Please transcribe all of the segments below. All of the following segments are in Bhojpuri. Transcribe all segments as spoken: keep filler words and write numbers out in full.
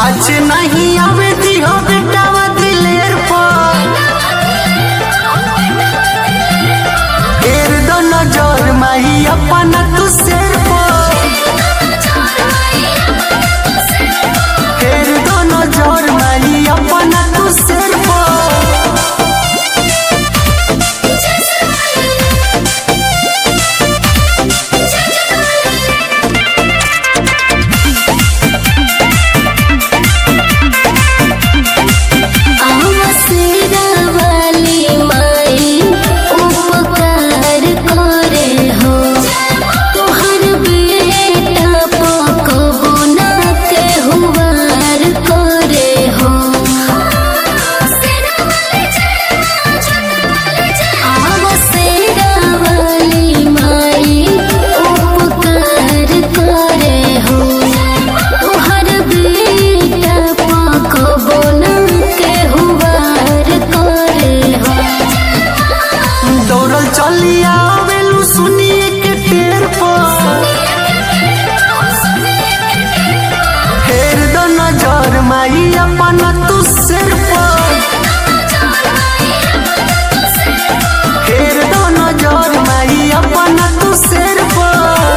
आज नहीं आवे दिहो बेटावा दिलेर पर फेर दो नजर माही अपना तू सिर पर फेर दो नजर माही अपना तू सिर पर चलिया बेलू सुनिए के टेर पर फेर दो नजर माई अपना तू सिर पर फेर दो नजर माई अपना तू सिर पर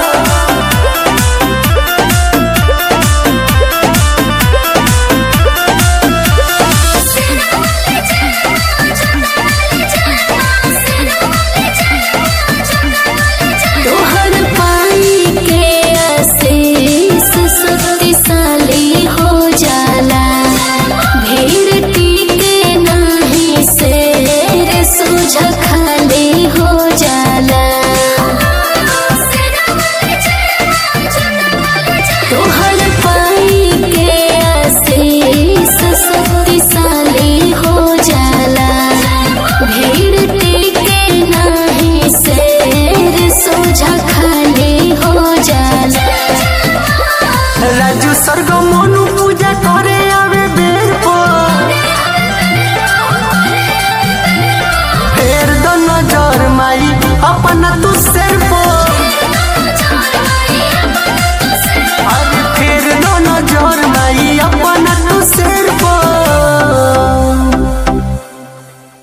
राजू सरगम मनु पूजा करे आवे बेर पर फेर दो नजर माई अपना तू सिर